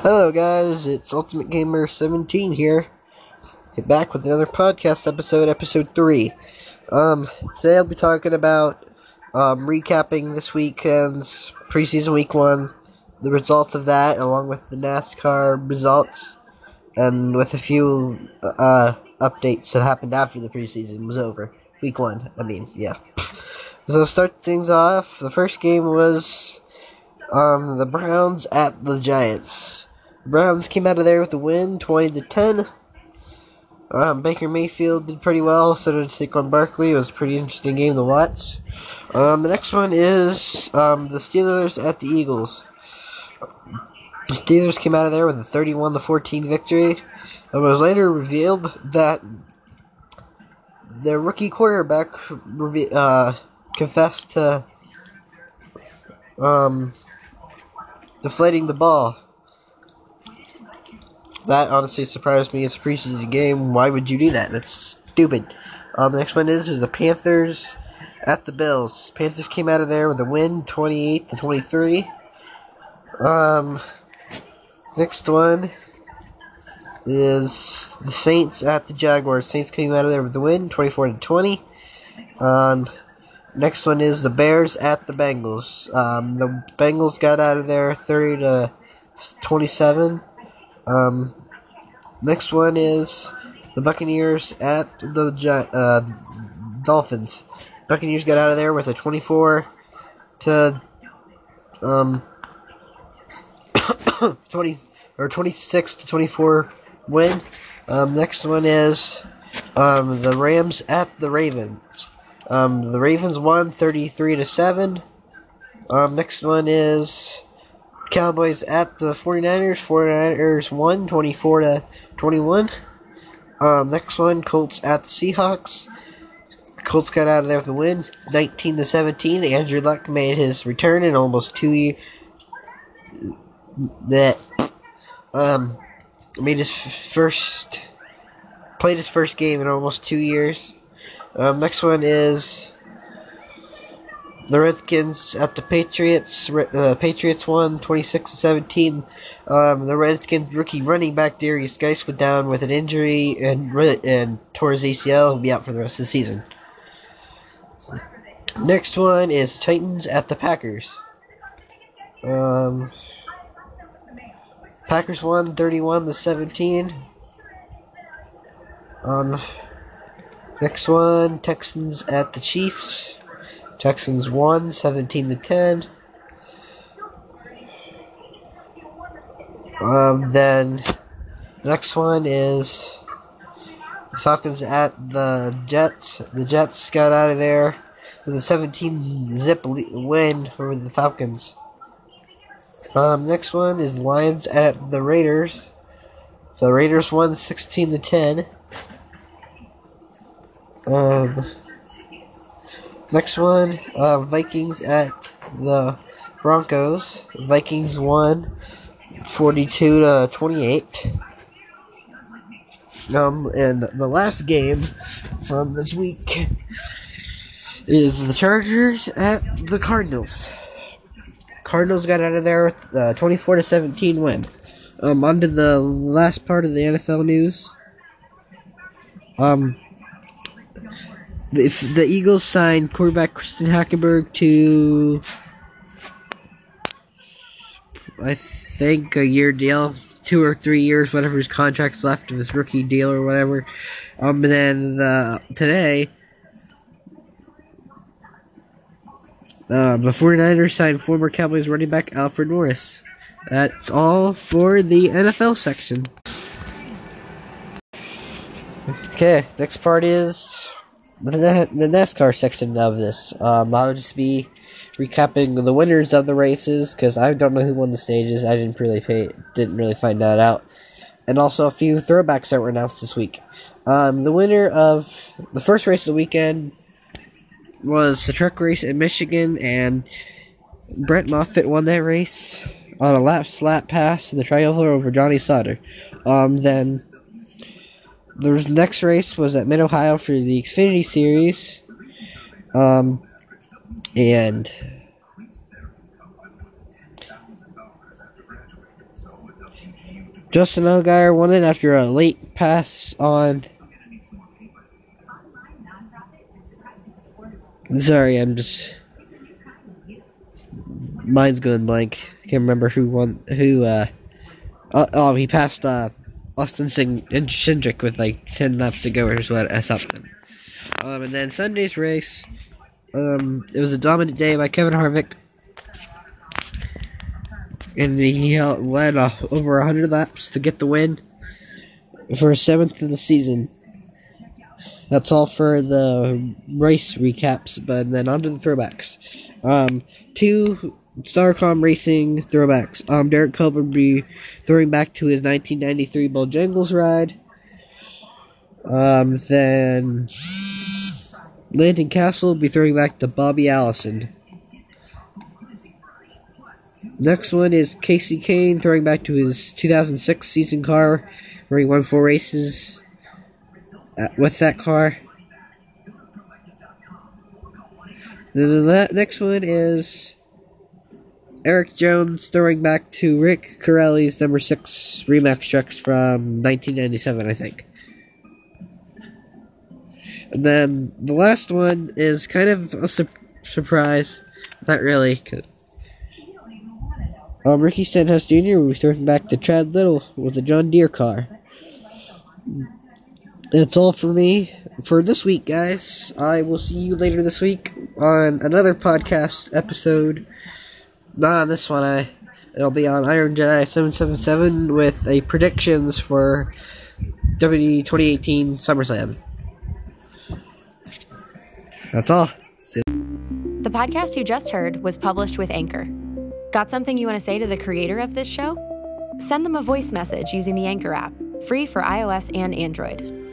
Hello guys, it's Ultimate Gamer 17 here. Back with another podcast episode 3. Today I'll be talking about recapping this weekend's preseason week 1, the results of that, along with the NASCAR results, and with a few updates that happened after the preseason was over. Week 1, yeah. So to start things off, the first game was the Browns at the Giants. The Browns came out of there with a win, 20-10. Baker Mayfield did pretty well, so did Saquon Barkley. It was a pretty interesting game to watch. The next one is the Steelers at the Eagles. The Steelers came out of there with a 31-14 victory. It was later revealed that their rookie quarterback confessed to deflating the ball. That honestly surprised me. It's a preseason game. Why would you do that? That's stupid. The next one is the Panthers at the Bills. Panthers came out of there with a win, 28-23. Next one is the Saints at the Jaguars. Saints came out of there with a win, 24-20. Next one is the Bears at the Bengals. The Bengals got out of there 30-27. Next one is the Buccaneers at the Dolphins. Buccaneers got out of there with a 24 to 26-24 win. Next one is the Rams at the Ravens. The Ravens won 33-7. Next one is Cowboys at the 49ers. 49ers won 24-21. Next one, Colts at the Seahawks. Colts got out of there with a win, 19-17. Andrew Luck made his return in almost 2 years. Played his first game in almost 2 years. Next one is the Redskins at the Patriots. Patriots won 26-17. The Redskins rookie running back Darius Geis went down with an injury and tore his ACL. He'll be out for the rest of the season. Next one is Titans at the Packers. Packers won 31-17. Next one, Texans at the Chiefs. Texans won 17-10. Then next one is the Falcons at the Jets. The Jets got out of there with a 17-zip win over the Falcons. Next one is Lions at the Raiders. The Raiders won 16-10. Next one, Vikings at the Broncos. Vikings won 42-28. And the last game from this week is the Chargers at the Cardinals. Cardinals got out of there with a 24-17 win. On to the last part of the NFL news. The Eagles signed quarterback Christian Hackenberg to, I think, a year deal, 2 or 3 years, whatever his contract's left of his rookie deal or whatever. And then today, the 49ers signed former Cowboys running back Alfred Morris. That's all for the NFL section. Okay, next part is the NASCAR section of this. I'll just be recapping the winners of the races, because I don't know who won the stages. I didn't really find that out. And also a few throwbacks that were announced this week. The winner of the first race of the weekend was the truck race in Michigan, and Brett Moffitt won that race on a lap pass in the triangular over Johnny Sauter. Then the next race was at Mid-Ohio for the Xfinity Series, and Justin Allgaier won it after a late pass on... Sorry, I'm just... Mine's going blank. Can't remember who won. He passed Austin Cindric with like 10 laps to go or something. And then Sunday's race, it was a dominant day by Kevin Harvick. And he led over 100 laps to get the win for his 7th of the season. That's all for the race recaps, but then on to the throwbacks. 2 Starcom Racing throwbacks. Derek Cope will be throwing back to his 1993 Bojangles ride. Then Landon Castle will be throwing back to Bobby Allison. Next one is Casey Kane throwing back to his 2006 season car, where he won 4 races with that car. Then the next one is Eric Jones throwing back to Rick Corelli's number 6 Remax trucks from 1997, I think. And then the last one is kind of a surprise. Not really. Ricky Stenhouse Jr. will be throwing back to Chad Little with a John Deere car. That's all for me for this week, guys. I will see you later this week on another podcast episode. Not on this one. It'll be on Iron Jedi 777 with a predictions for WWE 2018 SummerSlam. That's all. The podcast you just heard was published with Anchor. Got something you want to say to the creator of this show? Send them a voice message using the Anchor app, free for iOS and Android.